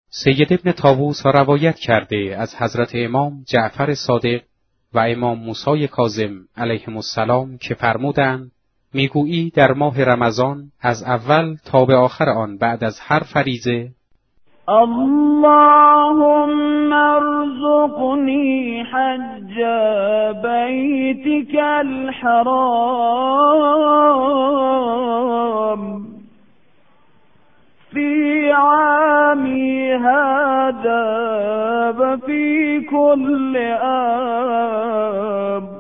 سید ابن طاووس روایت کرده از حضرت امام جعفر صادق و امام موسی کاظم علیهم السلام که فرمودند میگویی در ماه رمضان از اول تا به آخر آن بعد از هر فریضه اللهم ارزقنی حج بیتک الحرام فی عامی هذا و فی کل عام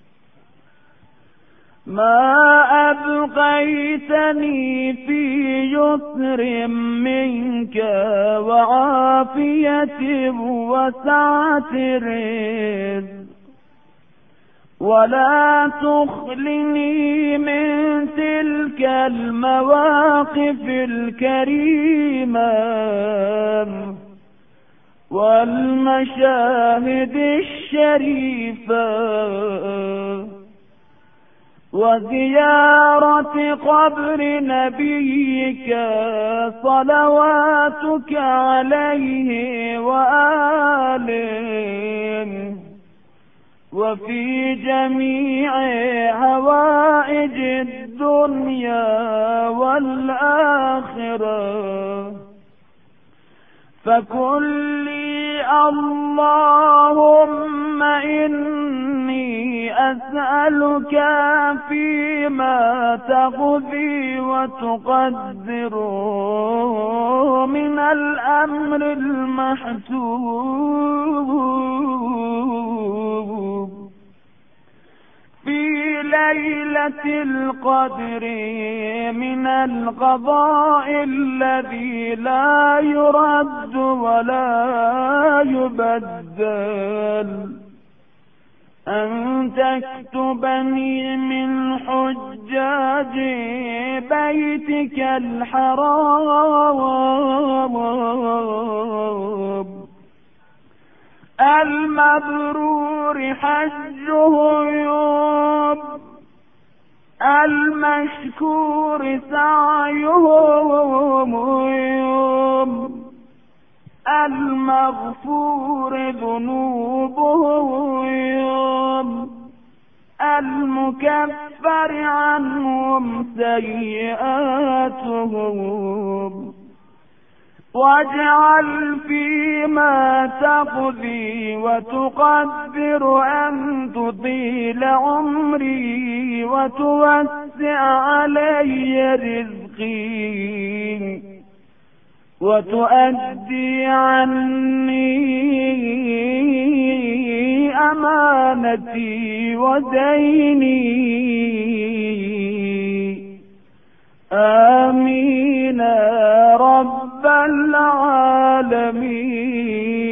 ما أبقيتني في يسر منك وعافية وسعة رزق ولا تخلني من تلك المواقف الكريمة والمشاهد الشريفة وزيارة قبر نبيك صلواتك عليه وآله وفي جميع هوائج الدنيا والآخرة فكن لي اللهم إني أسألك فيما تقضي وتقدر من الأمر المحسوب في ليلة القدر من القضاء الذي لا يرد ولا يبدل أن تكتبني من حجاج بيتك الحرام المبرور حجهم المشكور سعيهم المغفور ذنوبهم المكفر عنهم سيئاتهم واجعل فيما تقضي وتقدر أن تطيل عمري وتوسع علي رزقي وتؤدي عني أمانتي وديني آمين رب العالمين.